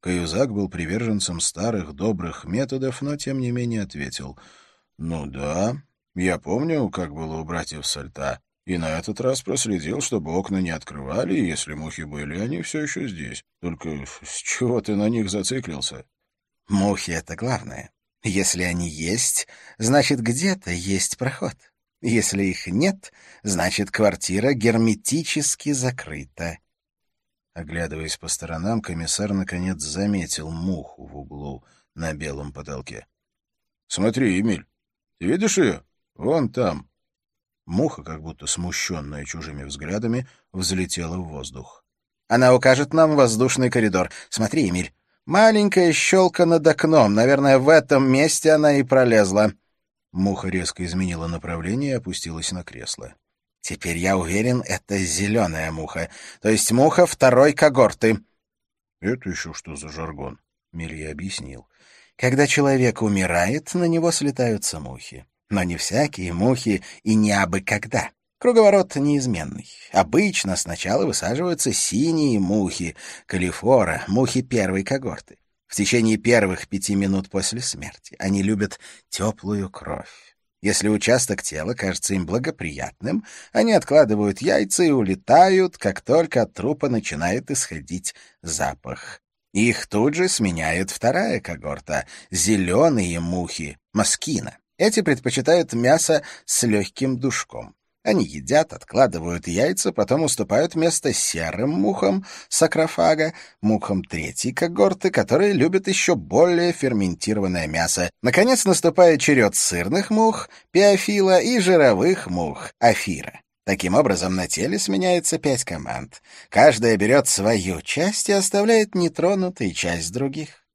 Каюзак был приверженцем старых добрых методов, но тем не менее ответил: «Ну да, я помню, как было у братьев Сальта, и на этот раз проследил, чтобы окна не открывали, и если мухи были, они все еще здесь. Только с чего ты на них зациклился?» Мухи — это главное. Если они есть, значит, где-то есть проход. Если их нет, значит, квартира герметически закрыта. Оглядываясь по сторонам, комиссар наконец заметил муху в углу на белом потолке. «Смотри, Эмиль, ты видишь ее? Вон там». Муха, как будто смущенная чужими взглядами, взлетела в воздух. Она укажет нам воздушный коридор. Смотри, Эмиль, маленькая щелка над окном. Наверное, в этом месте она и пролезла. Муха резко изменила направление и опустилась на кресло. Теперь я уверен, это зеленая муха, то есть муха второй когорты. Это еще что за жаргон? Мелье объяснил. Когда человек умирает, на него слетаются мухи. Но не всякие мухи и не абы когда. Круговорот неизменный. Обычно сначала высаживаются синие мухи, калифора, мухи первой когорты. В течение первых 5 минут после смерти они любят теплую кровь. Если участок тела кажется им благоприятным, они откладывают яйца и улетают, как только от трупа начинает исходить запах. Их тут же сменяет вторая когорта — зеленые мухи, москина. Эти предпочитают мясо с легким душком. Они едят, откладывают яйца, потом уступают место серым мухам сакрофага, мухам третьей когорты, которые любят еще более ферментированное мясо. Наконец наступает черед сырных мух, пиофила, и жировых мух, афира. Таким образом, на теле сменяется 5 команд. Каждая берет свою часть и оставляет нетронутой часть других.